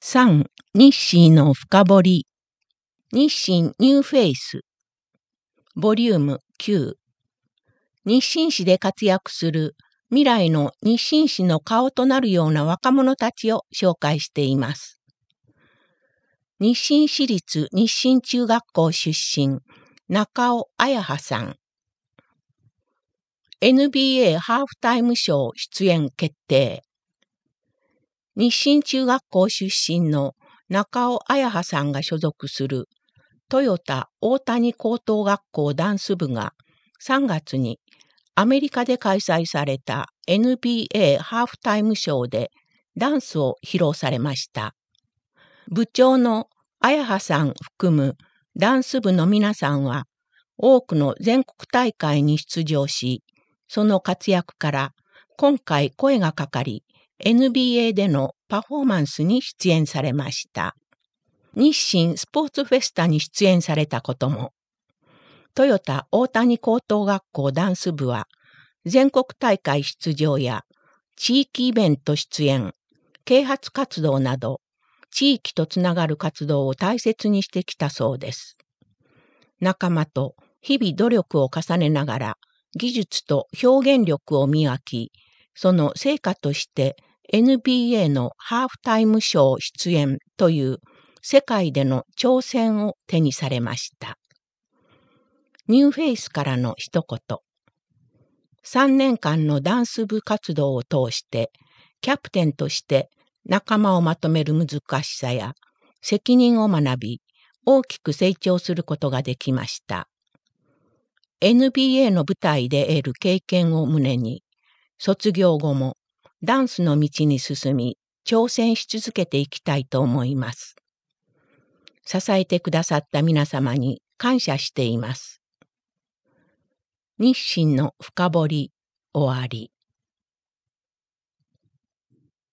3. 日清の深掘り。日清ニューフェイス。ボリューム9。日清市で活躍する未来の日清市の顔となるような若者たちを紹介しています。日清市立日清中学校出身、中尾彩葉さん。NBA ハーフタイムショー出演決定。日清中学校出身の中尾彩葉さんが所属するトヨタ大谷高等学校ダンス部が3月にアメリカで開催された NBA ハーフタイムショーでダンスを披露されました。部長の彩葉さん含むダンス部の皆さんは多くの全国大会に出場し、その活躍から今回声がかかり、NBA でのパフォーマンスに出演されました。日清スポーツフェスタに出演されたことも。トヨタ大谷高等学校ダンス部は全国大会出場や地域イベント出演、啓発活動など地域とつながる活動を大切にしてきたそうです。仲間と日々努力を重ねながら技術と表現力を磨き、その成果として NBA のハーフタイムショー出演という世界での挑戦を手にされました。ニューフェイスからの一言。3年間のダンス部活動を通してキャプテンとして仲間をまとめる難しさや責任を学び、大きく成長することができました。NBA の舞台で得る経験を胸に、卒業後もダンスの道に進み、挑戦し続けていきたいと思います。支えてくださった皆様に感謝しています。日清の深掘り終わり。